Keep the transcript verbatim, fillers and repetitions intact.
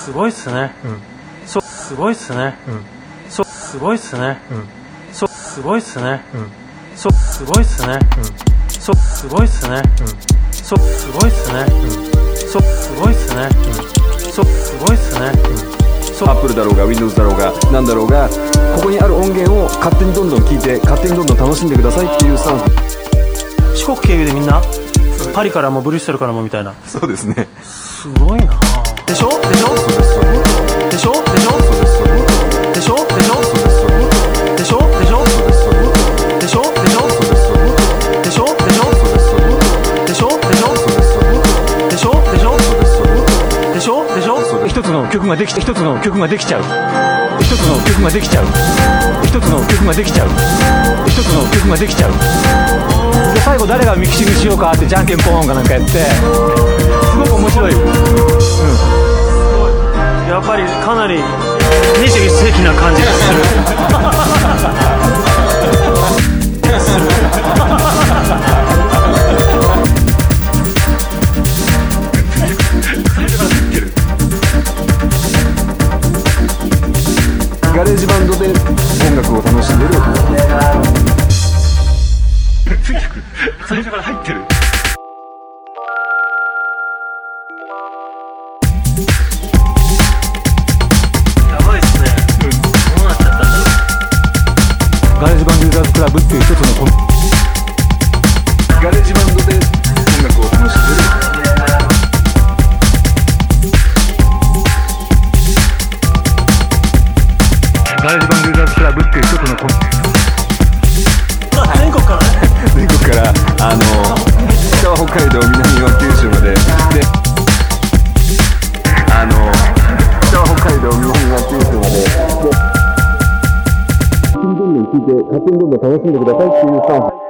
すごいっすね。うん。そ、すごいっすね。うん。そ、すごいっすね。うん。そ、すごいっすね。うん。そ、すごいっすね。うん。そ、すごいっすね。うん。そ、すごいっすね。うん。そ、すごいっすね。うん。そ、すごいっすね。うん。 アップルだろうが Windows だろうがなんだろうが、ここにある音源を勝手にどんどん聞いて勝手にどんどん楽しんでくださいっていうスタンス。四国経由でみんなパリからもブリュッセルからもみたいな。 そうですね。 すごいな。でしょでしょそうです。でしょでしょそうです。でしょでしょそうです。でしょでしょそうです。でしょでしょそうです。でしょでしょそうです。でしょでしょそうです。でしょでしょそうです。でしょでしょ一つの曲ができ一つの曲ができちゃう一つの曲ができちゃう一つの曲ができちゃう一つの曲ができちゃうで、最後誰がミキシングしようかってじゃんけんポーンかなんかやって、すごく面白い。うん、 やっぱりかなりにじゅういっ世紀な感じがするガレージバンドで音楽を楽しんでる最初から入ってる。 やばいっすね。うん、どうなっちゃったんだろう。 ガレージバンドユーザーズクラブっていう一つのコミガレージバンドで音楽を楽しんでるガレージバンドユーザーズクラブっていう一つのコミ全国からね全国からあの北は北海道、南は九州までで、あの北は北海道、南は九州までで、どんどん聞いて勝手にどんどん楽しんでくださいっていうスタンス。